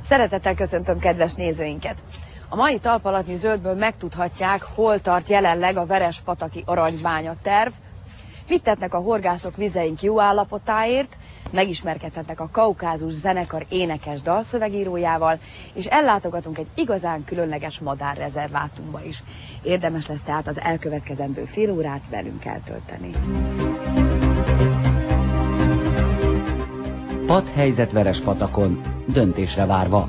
Szeretettel köszöntöm kedves nézőinket! A mai talpalatnyi zöldből megtudhatják, hol tart jelenleg a verespataki aranybánya terv, mit tettnek a horgászok vizeink jó állapotáért, megismerkedhetnek a Kaukázus zenekar énekes dalszövegírójával, és ellátogatunk egy igazán különleges madárrezervátumba is. Érdemes lesz tehát az elkövetkezendő fél órát velünk eltölteni. Padhelyzet Verespatakon, döntésre várva.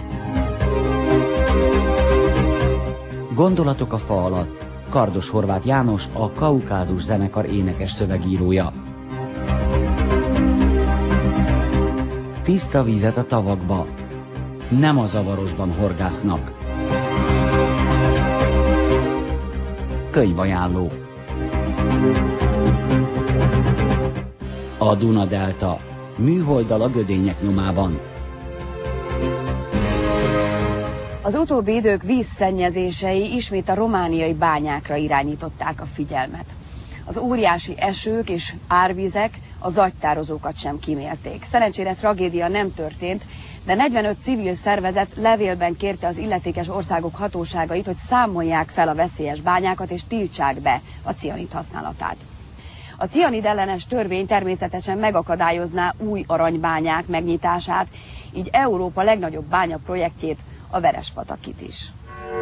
Gondolatok a fa alatt. Kardos Horváth János, a Kaukázus zenekar énekes szövegírója. Tiszta vizet a tavakba. Nem a zavarosban horgásznak. Könyvajánló. A Duna-delta. Műholddal a gödények nyomában. Az utóbbi idők vízszennyezései ismét a romániai bányákra irányították a figyelmet. Az óriási esők és árvizek a zagytározókat sem kímélték. Szerencsére tragédia nem történt, de 45 civil szervezet levélben kérte az illetékes országok hatóságait, hogy számolják fel a veszélyes bányákat és tiltsák be a cianid használatát. A cianid ellenes törvény természetesen megakadályozná új aranybányák megnyitását, így Európa legnagyobb bányaprojektjét, a Verespatakit is.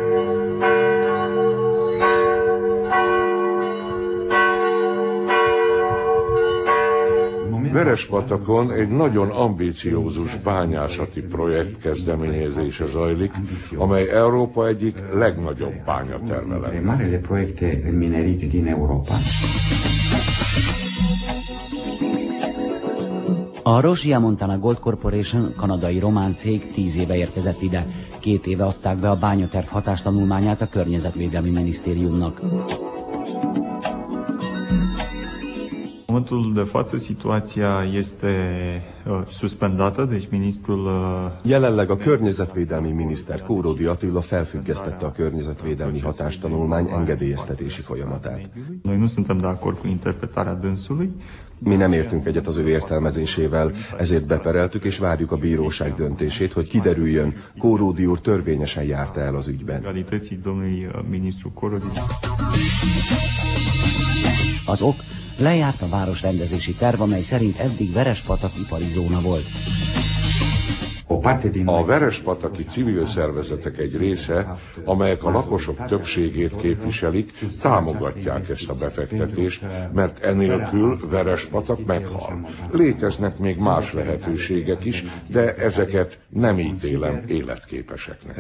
Verespatakon egy nagyon ambíciózus bányászati projekt kezdeményezése zajlik, amely Európa egyik legnagyobb bányatermelete. A Rosia Montana Gold Corporation kanadai-román cég 10 éve érkezett ide. 2 éve adták be a bányaterv hatástanulmányát a Környezetvédelmi Minisztériumnak. În momentul de față situația este suspendată, deci ministrul... Jelenleg a környezetvédelmi miniszter Kóródi Attila felfüggesztette a környezetvédelmi hatástanulmány engedélyeztetési folyamatát. Noi nu suntem de acord cu interpretarea dânsului. Mi nem értünk egyet az ő értelmezésével, ezért bepereltük és várjuk a bíróság döntését, hogy kiderüljön, Kóródi úr törvényesen járta el az ügyben. Az ok: lejárt a városrendezési terv, amely szerint eddig Verespatak ipari zóna volt. A verespataki civil szervezetek egy része, amelyek a lakosok többségét képviselik, támogatják ezt a befektetést, mert enélkül Verespatak meghal. Léteznek még más lehetőségek is, de ezeket nem ítélem életképeseknek.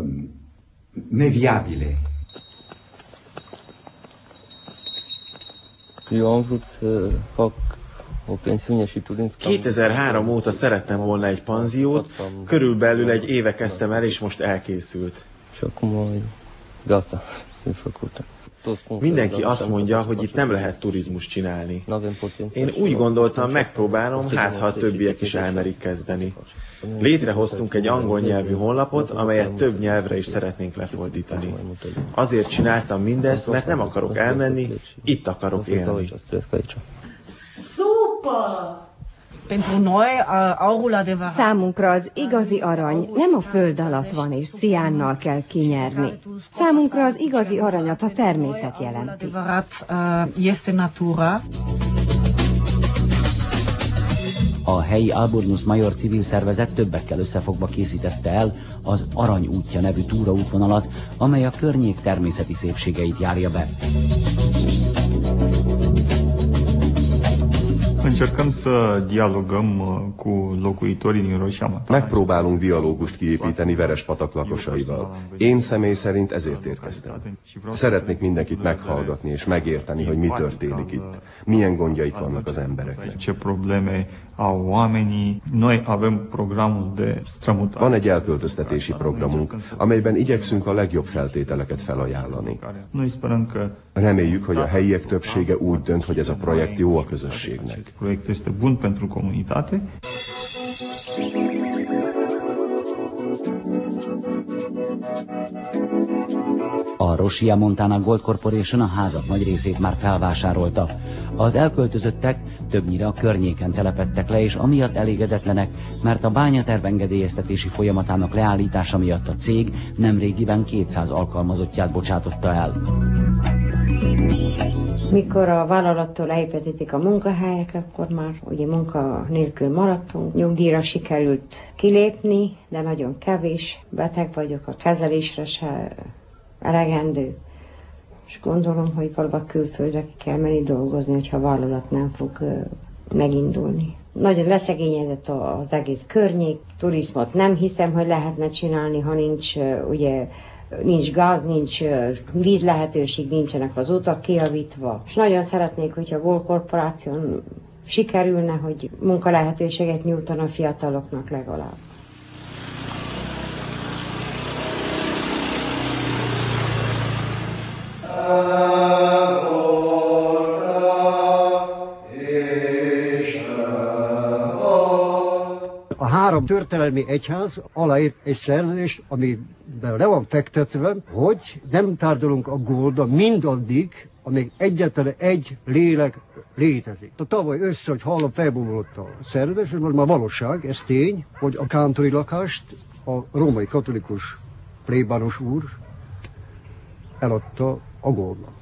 Eu am vrut să fac o pensiune și turint. 2003 óta szerettem volna egy panziót, körülbelül egy éve kezdtem el, és most elkészült. Și acum gata, e făcută. Mindenki azt mondja, hogy itt nem lehet turizmus csinálni. Én úgy gondoltam, megpróbálom, hát ha a többiek is elmerik kezdeni. Létrehoztunk egy angol nyelvű honlapot, amelyet több nyelvre is szeretnénk lefordítani. Azért csináltam mindezt, mert nem akarok elmenni, itt akarok élni. Számunkra az igazi arany nem a föld alatt van, és ciánnal kell kinyerni. Számunkra az igazi aranyat a természet jelenti. A helyi Alburnus Major civil szervezet többekkel összefogva készítette el az Arany útja nevű túraútvonalat, amely a környék természeti szépségeit járja be. Încercăm să dialogăm cu locuitorii din Roșia. Megpróbálunk dialógust kiépíteni Verespatak lakosaival. Én személy szerint ezért érkeztem. Szeretnék mindenkit meghallgatni és megérteni, hogy mi történik itt. Milyen gondjaik vannak az embereknek. Ce probleme au oamenii. Noi avem programul de strămutare. Van egy elköltöztetési programunk, amelyben igyekszünk a legjobb feltételeket felajánlani. Noi sperăm că Reméljük, hogy a helyiek többsége úgy dönt, hogy ez a projekt jó a közösségnek. proiectul este bun pentru comunitate. A Rosia Montana Gold Corporation a házak nagy részét már felvásárolta. Az elköltözöttek többnyire a környéken telepedtek le, és amiatt elégedetlenek, mert a bányaterv engedélyeztetési folyamatának leállítása miatt a cég nemrégiben 200 alkalmazottját bocsátotta el. Mikor a vállalattól elépítették a munkahelyek, akkor már ugye munka nélkül maradtunk. Nyugdíjra sikerült kilépni, de nagyon kevés. Beteg vagyok, a kezelésre se elegendő. És gondolom, hogy valahol külföldre kell menni dolgozni, hogyha a vállalat nem fog megindulni. Nagyon leszegényedett az egész környék. Turizmot nem hiszem, hogy lehetne csinálni, ha nincs ugye nincs gáz, nincs víz lehetőség, nincsenek az utak kijavítva. És nagyon szeretnék, hogyha a Gold Corporation sikerülne, hogy munkalehetőséget nyújtana a fiataloknak legalább. A 3 történelmi egyház aláírt egy szerződést, amiben le van fektetve, hogy nem tárgyalunk a Golddal mindaddig, amíg egyetlen egy lélek létezik. Tavaly össze, hogy hallom, felbomlott a szerződés, és most már valóság, ez tény, hogy a kántori lakást a római katolikus plébános úr eladta a Goldnak.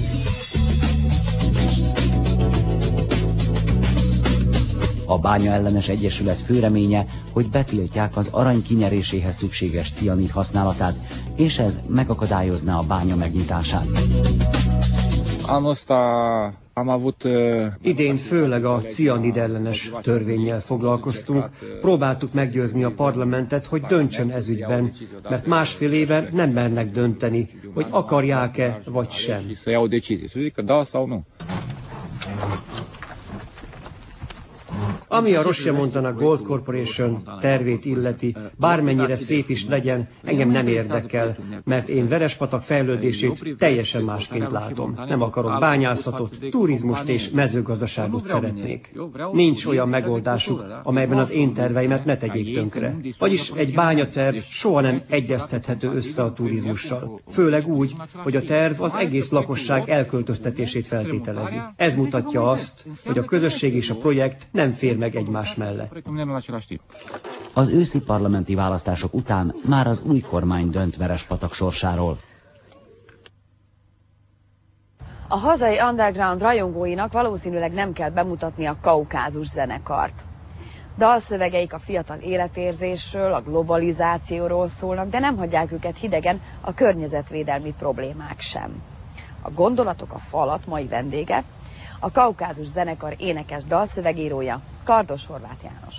A Bánya Ellenes Egyesület fő reménye, hogy betiltják az arany kinyeréséhez szükséges cianid használatát, és ez megakadályozná a bánya megnyitását. Idén főleg a cianid ellenes törvénnyel foglalkoztunk. Próbáltuk meggyőzni a parlamentet, hogy döntsön ez ügyben, mert másfél éve nem mernek dönteni, hogy akarják-e vagy sem. Ami a Rosia Montana Gold Corporation tervét illeti, bármennyire szép is legyen, engem nem érdekel, mert én Verespatak fejlődését teljesen másként látom. Nem akarok bányászatot, turizmust és mezőgazdaságot szeretnék. Nincs olyan megoldásuk, amelyben az én terveimet ne tegyék tönkre. Vagyis egy bányaterv soha nem egyeztethető össze a turizmussal. Főleg úgy, hogy a terv az egész lakosság elköltöztetését feltételezi. Ez mutatja azt, hogy a közösség és a projekt nem fér meg egymás mellett. Az őszi parlamenti választások után már az új kormány dönt Verespatak sorsáról. A hazai underground rajongóinak valószínűleg nem kell bemutatni a Kaukázus zenekart. Dalszövegeik a fiatal életérzésről, a globalizációról szólnak, de nem hagyják őket hidegen a környezetvédelmi problémák sem. A Gondolatok a falat mai vendége, a Kaukázus zenekar énekes dalszövegírója, Kardos Horváth János.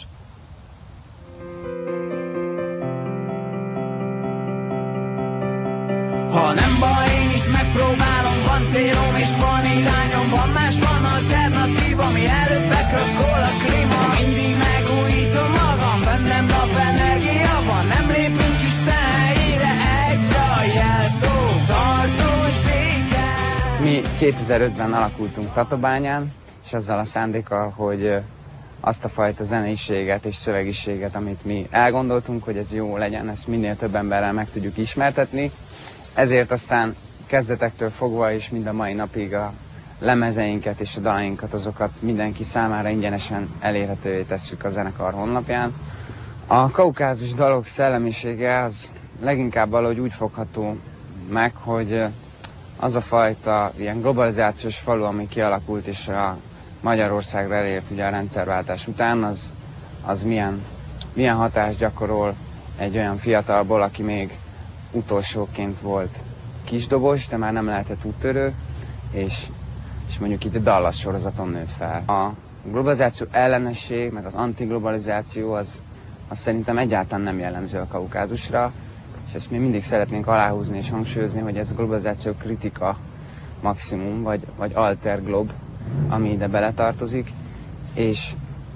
Ha nem baj, én is megpróbálom, van célom és van irányom, van más, van alternatív, ami előbb bekökkol a klíma. Mindig megújítom magam, bennem napenergia van, nem lépünk Isten helyére, egy a jelszó, tartós béke. Mi 2005-ben alakultunk Tatabányán, és azzal a szándékkal, hogy azt a fajta zeneiséget és szövegiséget, amit mi elgondoltunk, hogy ez jó legyen, ezt minél több emberrel meg tudjuk ismertetni. Ezért aztán kezdetektől fogva és mind a mai napig a lemezeinket és a dalainkat, azokat mindenki számára ingyenesen elérhetővé tesszük a zenekar honlapján. A kaukázus dalok szellemisége az leginkább valahogy úgy fogható meg, hogy az a fajta ilyen globalizációs falu, ami kialakult és a Magyarországra elért ugye a rendszerváltás után, az milyen hatást gyakorol egy olyan fiatalból, aki még utolsóként volt kisdobos, de már nem lehetett úttörő, és mondjuk itt a Dallas sorozaton nőtt fel. A globalizáció ellenesség, meg az antiglobalizáció az szerintem egyáltalán nem jellemző a Kaukázusra, és ezt mi mindig szeretnénk aláhúzni és hangsúlyozni, hogy ez a globalizáció kritika maximum, vagy alter glob, ami ide beletartozik, és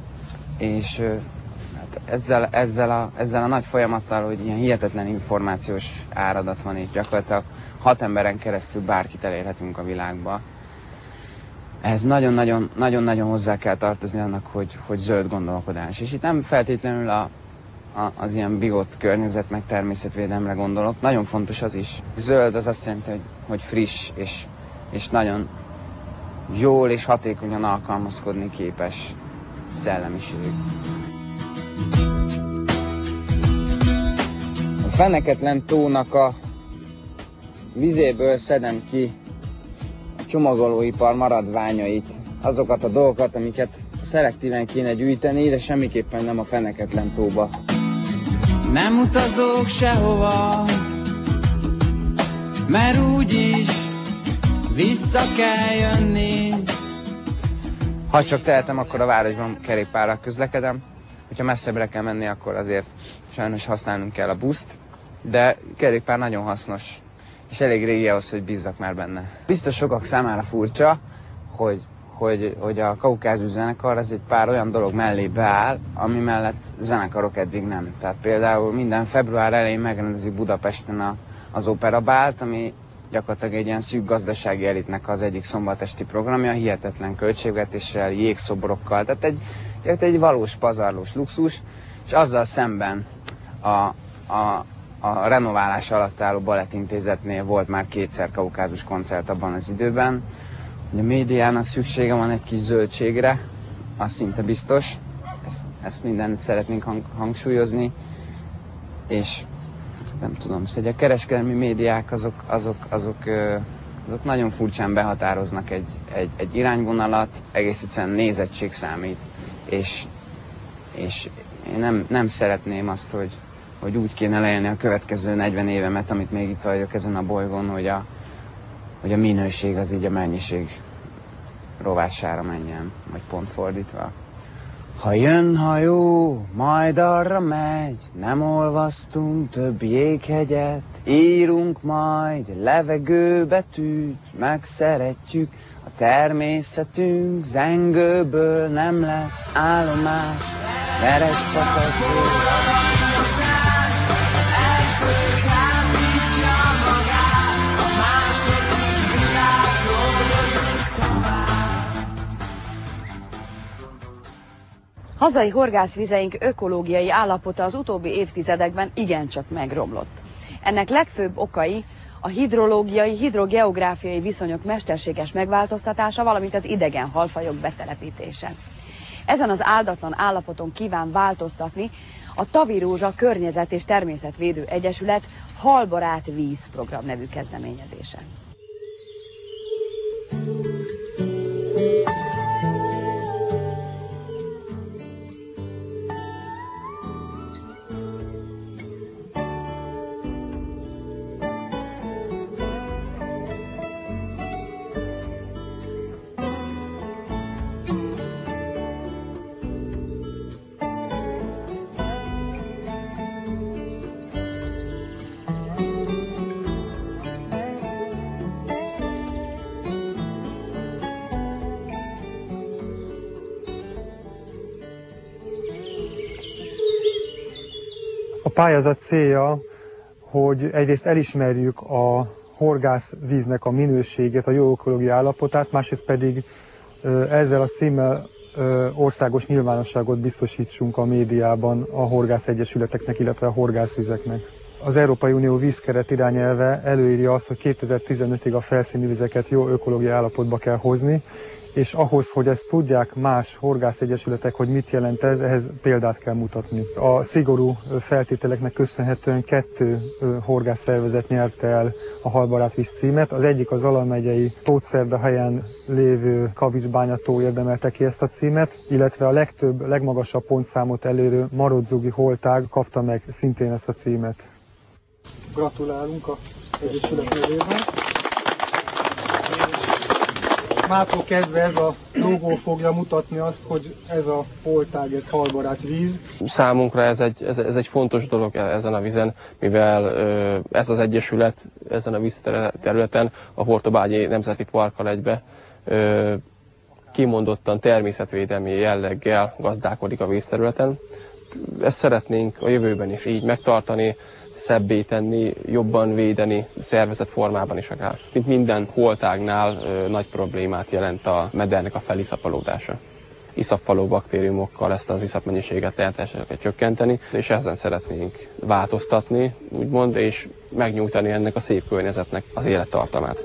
hát ezzel a nagy folyamattal, hogy ilyen hihetetlen információs áradat van itt, gyakorlatilag 6 emberen keresztül bárkit elérhetünk a világba. Ez nagyon-nagyon hozzá kell tartozni annak, hogy zöld gondolkodás. És itt nem feltétlenül a az ilyen biot környezet meg természetvédelemre gondolok. Nagyon fontos az is. Zöld az azt jelenti, hogy friss és nagyon jól és hatékonyan alkalmazkodni képes szellemiség. A Feneketlen tónak a vizéből szedem ki a csomagolóipar maradványait, azokat a dolgokat, amiket szelektíven kéne gyűjteni, de semmiképpen nem a Feneketlen tóba. Nem utazok sehova, mert úgyis vissza kell jönni. Ha csak tehetem, akkor a városban kerékpárral közlekedem. Hogyha messzebbre kell menni, akkor azért sajnos használnunk kell a buszt, de kerékpár nagyon hasznos, és elég régi ahhoz, hogy bízzak már benne. Biztos sokak számára furcsa, hogy a Kaukázus zenekar ez egy pár olyan dolog mellé beáll, ami mellett zenekarok eddig nem. Tehát például minden február elején megrendezik Budapesten az Opera Bált, ami gyakorlatilag egy ilyen szűk gazdasági elitnek az egyik szombatesti programja, hihetetlen költségvetéssel, jégszobrokkal, tehát egy valós pazarlós luxus, és azzal szemben a renoválás alatt álló balettintézetnél volt már 2-szer Kaukázus koncert abban az időben. A médiának szüksége van egy kis zöldségre, az szinte biztos, ezt mindent szeretnénk hangsúlyozni, és nem tudom, szóval a kereskedelmi médiák azok nagyon furcsán behatároznak egy irányvonalat, egész egyszerűen nézettség számít, és én nem szeretném azt, hogy úgy kéne leélni a következő 40 évemet, amit még itt vagyok ezen a bolygón, hogy a minőség az így a mennyiség rovására menjen, vagy pont fordítva. Ha jön hajó, majd arra megy, nem olvasztunk több jéghegyet, írunk majd levegőbetűt, megszeretjük a természetünk, zengőből nem lesz állomás, Verespatakból. Hazai horgászvizeink ökológiai állapota az utóbbi évtizedekben igencsak megromlott. Ennek legfőbb okai a hidrológiai, hidrogeográfiai viszonyok mesterséges megváltoztatása, valamint az idegen halfajok betelepítése. Ezen az áldatlan állapoton kíván változtatni a Tavirózsa Környezet és Természetvédő Egyesület Halbarát Víz program nevű kezdeményezése. A pályázat célja, hogy egyrészt elismerjük a horgászvíznek a minőségét, a jó ökológiai állapotát, másrészt pedig ezzel a címmel országos nyilvánosságot biztosítsunk a médiában a horgászegyesületeknek, illetve a horgászvizeknek. Az Európai Unió vízkeret irányelve előírja azt, hogy 2015-ig a felszíni vizeket jó ökológiai állapotba kell hozni, és ahhoz, hogy ezt tudják más horgászegyesületek, hogy mit jelent ez, ehhez példát kell mutatni. A szigorú feltételeknek köszönhetően 2 horgászszervezet nyerte el a Halbarát víz címet. Az egyik a Zala megyei Tótszerdahelyen lévő Kavicsbányató érdemelte ki ezt a címet, illetve a legmagasabb pontszámot elérő Marodzugi holtág kapta meg szintén ezt a címet. Gratulálunk a egyesület nevében. Mától kezdve ez a logó fogja mutatni azt, hogy ez a holtág, ez halbarát víz. Számunkra ez egy fontos dolog ezen a vízen, mivel ez az egyesület ezen a vízterületen a Hortobágyi Nemzeti Parkkal egybe kimondottan természetvédelmi jelleggel gazdálkodik a vízterületen. Ezt szeretnénk a jövőben is így megtartani, szebbé tenni, jobban védeni, szervezett formában is akár. Mint minden holtágnál nagy problémát jelent a medernek a feliszapolódása. iszapfaló baktériumokkal ezt az iszapmennyiséget lehet csökkenteni, és ezen szeretnénk változtatni, úgymond, és megnyújtani ennek a szép környezetnek az élettartamát.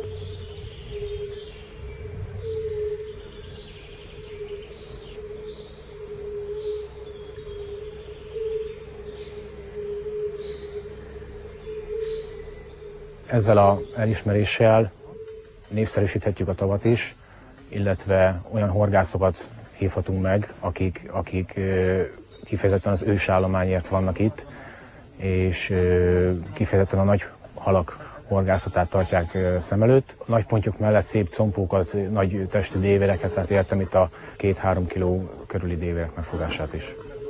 Ezzel az elismeréssel népszerűsíthetjük a tavat is, illetve olyan horgászokat hívhatunk meg, akik kifejezetten az ősállományért vannak itt, és kifejezetten a nagy halak horgászatát tartják szem előtt. A nagy pontyok mellett szép compókat, nagy testű dévéreket, tehát értem itt a 2-3 kiló körüli dévérek megfogását is.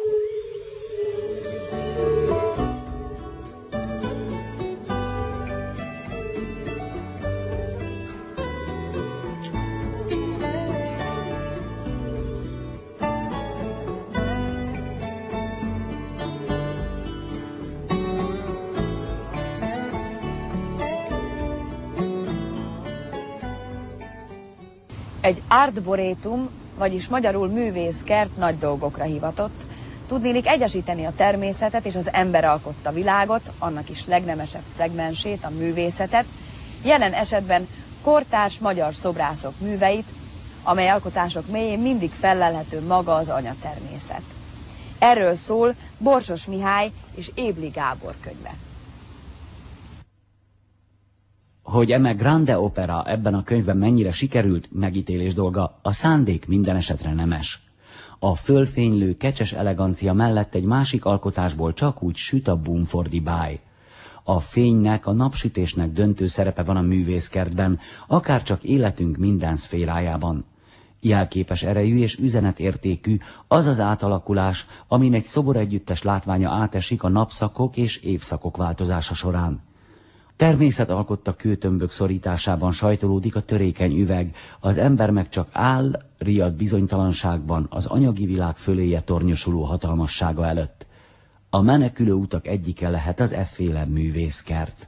Egy arboretum, vagyis magyarul művészkert nagy dolgokra hivatott. Tudnélik egyesíteni a természetet és az ember alkotta világot, annak is legnemesebb szegmensét, a művészetet, jelen esetben kortárs magyar szobrászok műveit, amely alkotások mélyén mindig fellelhető maga az anyatermészet. Erről szól Borsos Mihály és Ébli Gábor könyve. Hogy eme grande opera ebben a könyvben mennyire sikerült, megítélés dolga, a szándék minden esetre nemes. A fölfénylő, kecses elegancia mellett egy másik alkotásból csak úgy süt a bumfordi báj. A fénynek, a napsütésnek döntő szerepe van a művészkertben, akár csak életünk minden szférájában. Jelképes erejű és üzenetértékű az az átalakulás, amin egy szoboregyüttes látványa átesik a napszakok és évszakok változása során. Természet alkotta kőtömbök szorításában sajtolódik a törékeny üveg, az ember meg csak áll, riad bizonytalanságban az anyagi világ föléje tornyosuló hatalmassága előtt. A menekülő utak egyike lehet az efféle művészkert.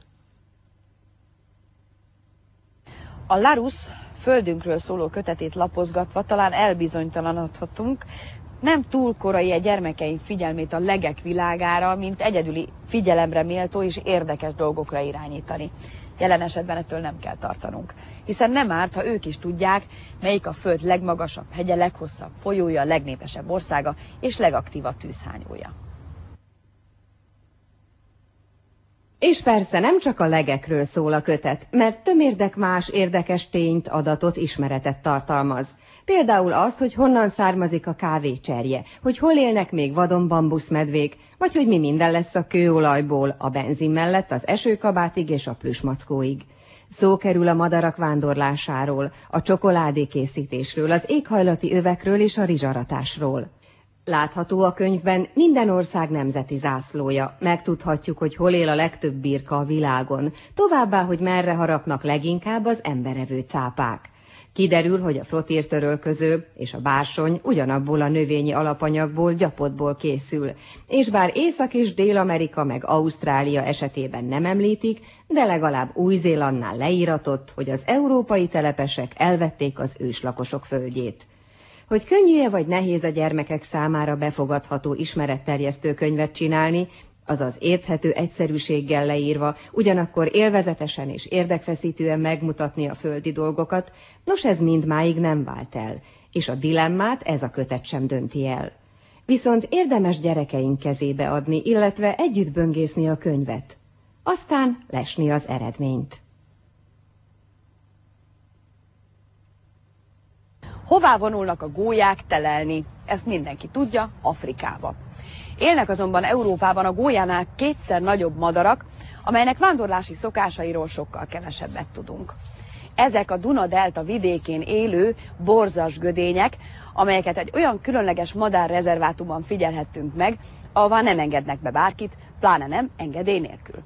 A Larousse földünkről szóló kötetét lapozgatva talán elbizonytalanodhatunk, nem túl korai gyermekeink figyelmét a legek világára, mint egyedüli figyelemre méltó és érdekes dolgokra irányítani. Jelen esetben ettől nem kell tartanunk, hiszen nem árt, ha ők is tudják, melyik a föld legmagasabb hegye, leghosszabb folyója, legnépesebb országa és legaktívabb tűzhányója. És persze nem csak a legekről szól a kötet, mert tömérdek más érdekes tényt, adatot, ismeretet tartalmaz. Például azt, hogy honnan származik a kávécserje, hogy hol élnek még vadon bambuszmedvék, vagy hogy mi minden lesz a kőolajból, a benzin mellett az esőkabátig és a plüsmackóig. Szó kerül a madarak vándorlásáról, a csokoládékészítésről, az éghajlati övekről és a rizsaratásról. Látható a könyvben minden ország nemzeti zászlója, megtudhatjuk, hogy hol él a legtöbb birka a világon, továbbá, hogy merre harapnak leginkább az emberevő cápák. Kiderül, hogy a frotírtörölköző és a bársony ugyanabból a növényi alapanyagból, gyapotból készül, és bár Észak- és Dél-Amerika meg Ausztrália esetében nem említik, de legalább Új-Zélandnál leíratott, hogy az európai telepesek elvették az őslakosok földjét. Hogy könnyű-e vagy nehéz a gyermekek számára befogadható ismeretterjesztő könyvet csinálni, azaz érthető egyszerűséggel leírva, ugyanakkor élvezetesen és érdekfeszítően megmutatni a földi dolgokat, nos ez mindmáig nem vált el, és a dilemmát ez a kötet sem dönti el. Viszont érdemes gyerekeink kezébe adni, illetve együtt böngészni a könyvet. Aztán lesni az eredményt. Hová vonulnak a gólyák telelni? Ezt mindenki tudja, Afrikába. Élnek azonban Európában a gólyánál kétszer nagyobb madarak, amelynek vándorlási szokásairól sokkal kevesebbet tudunk. Ezek a Duna-delta vidékén élő borzas gödények, amelyeket egy olyan különleges madárrezervátumban figyelhettünk meg, ahová nem engednek be bárkit, pláne nem engedély nélkül.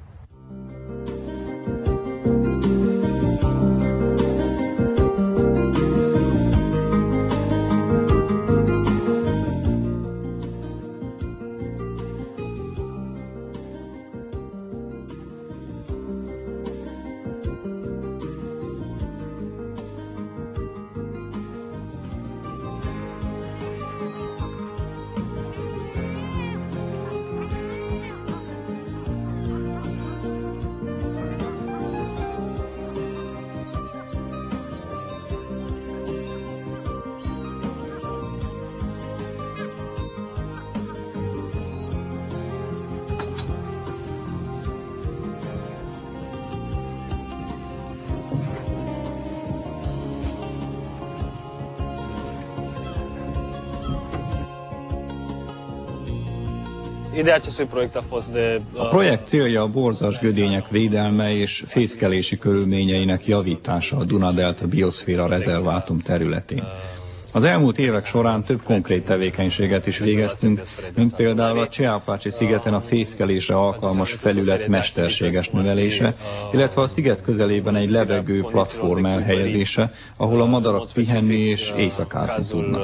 A projekt célja a borzas gödények védelme és fészkelési körülményeinek javítása a Duna-delta bioszféra rezervátum területén. Az elmúlt évek során több konkrét tevékenységet is végeztünk, mint például a Cseapácsi szigeten a fészkelésre alkalmas felület mesterséges növelése, illetve a sziget közelében egy lebegő platform elhelyezése, ahol a madarak pihenni és éjszakázni tudnak.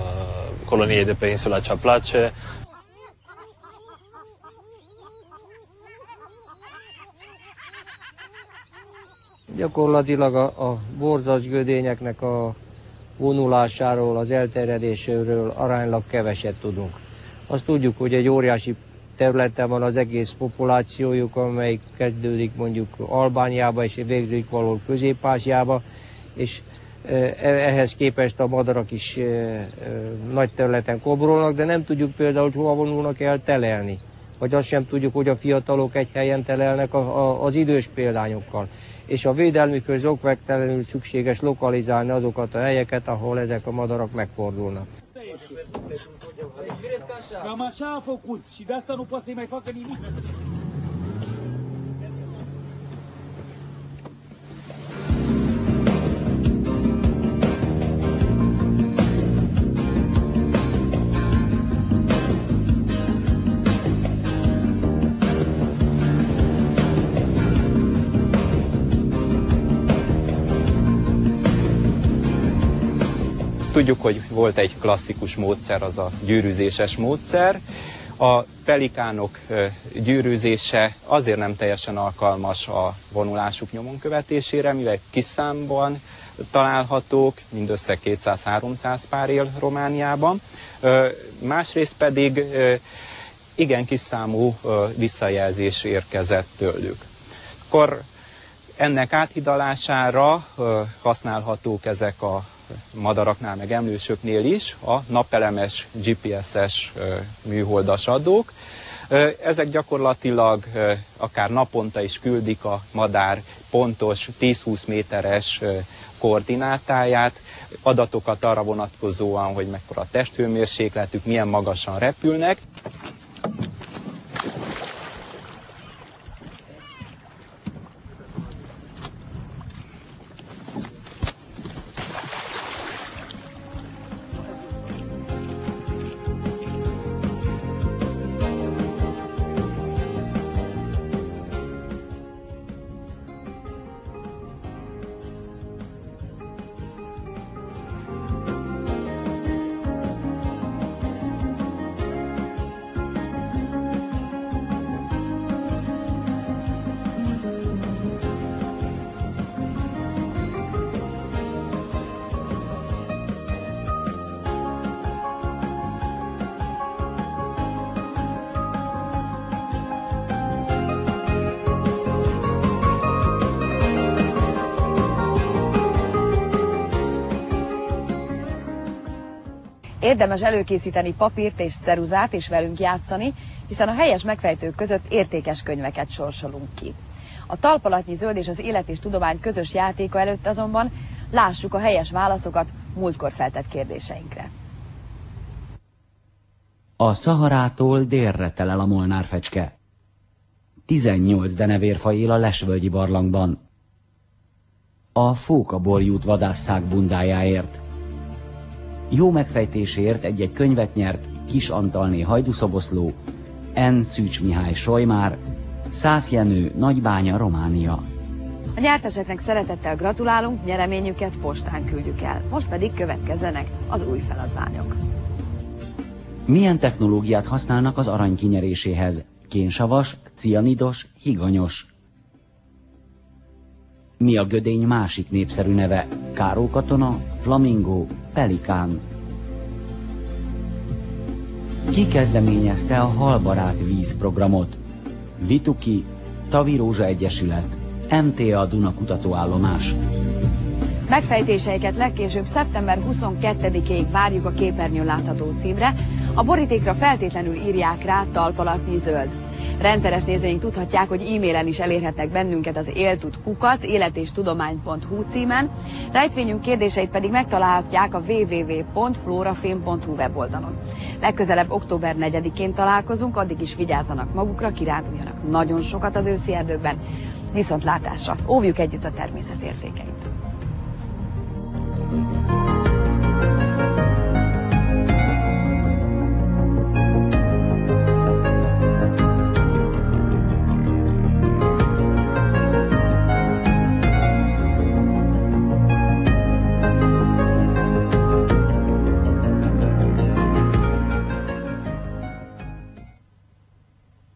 Gyakorlatilag a borzas gödényeknek a vonulásáról, az elterjedéséről aránylag keveset tudunk. Azt tudjuk, hogy egy óriási területen van az egész populációjuk, amely kezdődik mondjuk Albániába és végződik valahol Közép-Ázsiába, és ehhez képest a madarak is nagy területen kobrolnak, de nem tudjuk például, hogy hova vonulnak el telelni. Vagy azt sem tudjuk, hogy a fiatalok egy helyen telelnek az idős példányokkal. És a védelmükhöz okvettelenül szükséges lokalizálni azokat a helyeket, ahol ezek a madarak megfordulnak. Tudjuk, hogy volt egy klasszikus módszer, az a gyűrűzéses módszer. A pelikánok gyűrűzése azért nem teljesen alkalmas a vonulásuk nyomon követésére, mivel kis számban találhatók, mindössze 200-300 pár él Romániában. Másrészt pedig igen kis számú visszajelzés érkezett tőlük. Akkor ennek áthidalására használhatók ezek a madaraknál, meg emlősöknél is a napelemes GPS-es műholdas adók. Ezek gyakorlatilag akár naponta is küldik a madár pontos 10-20 méteres koordinátáját, adatokat arra vonatkozóan, hogy mekkora a testhőmérsékletük, milyen magasan repülnek. Érdemes előkészíteni papírt és ceruzát és velünk játszani, hiszen a helyes megfejtők között értékes könyveket sorsolunk ki. A talpalatnyi zöld és az élet és tudomány közös játéka előtt azonban lássuk a helyes válaszokat múltkor feltett kérdéseinkre. A Szaharától délre telel a molnárfecske. 18 denevérfaj él a lesvölgyi barlangban. A fókaborjút vadásszák bundájáért. Jó megfejtésért egy-egy könyvet nyert Kis Antalné Hajdúszoboszló, N. Szűcs Mihály Solymár, Szász Jenő, Nagybánya, Románia. A nyerteseknek szeretettel gratulálunk, nyereményüket postán küldjük el. Most pedig következzenek az új feladványok. Milyen technológiát használnak az arany kinyeréséhez? Kénsavas, cianidos, higanyos. Mi a gödény másik népszerű neve? Kárókatona, flamingó, pelikán. Ki kezdeményezte a Halbarát vízprogramot? Vituki, Tavirózsa Egyesület, MTA Duna kutatóállomás. Megfejtéseiket legkésőbb szeptember 22-ig várjuk a képernyőn látható címre. A borítékra feltétlenül írják rá talpalatnyi zöld. Rendszeres nézőink tudhatják, hogy e-mailen is elérhetnek bennünket az éltud@életéstudomány.hu címen, rejtvényünk kérdéseit pedig megtalálhatják a www.florafilm.hu weboldalon. Legközelebb október 4-én találkozunk, addig is vigyázzanak magukra, kiránduljanak nagyon sokat az őszi erdőkben. Viszontlátásra! Óvjuk együtt a természet értékeit!